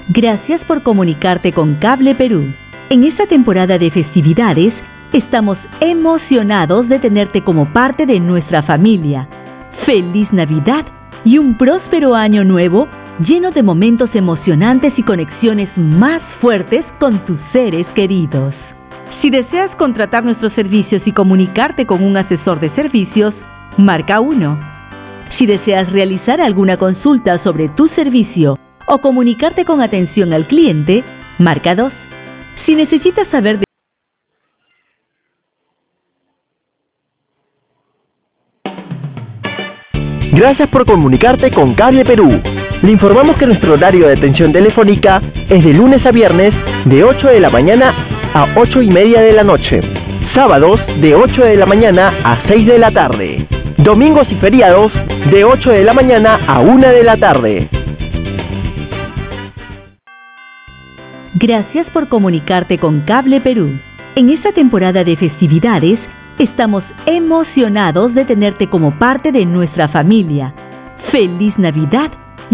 Gracias por comunicarte con Cable Perú. En esta temporada de festividades, estamos emocionados de tenerte como parte de nuestra familia. ¡Feliz Navidad y un próspero año nuevo lleno de momentos emocionantes y conexiones más fuertes con tus seres queridos! Si deseas contratar nuestros servicios y comunicarte con un asesor de servicios, marca 1. Si deseas realizar alguna consulta sobre tu servicio o comunicarte con atención al cliente, marca 2. Si necesitas saber de... Gracias por comunicarte con Cable Perú. Le informamos que nuestro horario de atención telefónica es de lunes a viernes de 8 de la mañana a 8:30 de la noche. Sábados de 8 de la mañana a 6 de la tarde. Domingos y feriados de 8 de la mañana a 1 de la tarde. Gracias por comunicarte con Cable Perú. En esta temporada de festividades, estamos emocionados de tenerte como parte de nuestra familia. ¡Feliz Navidad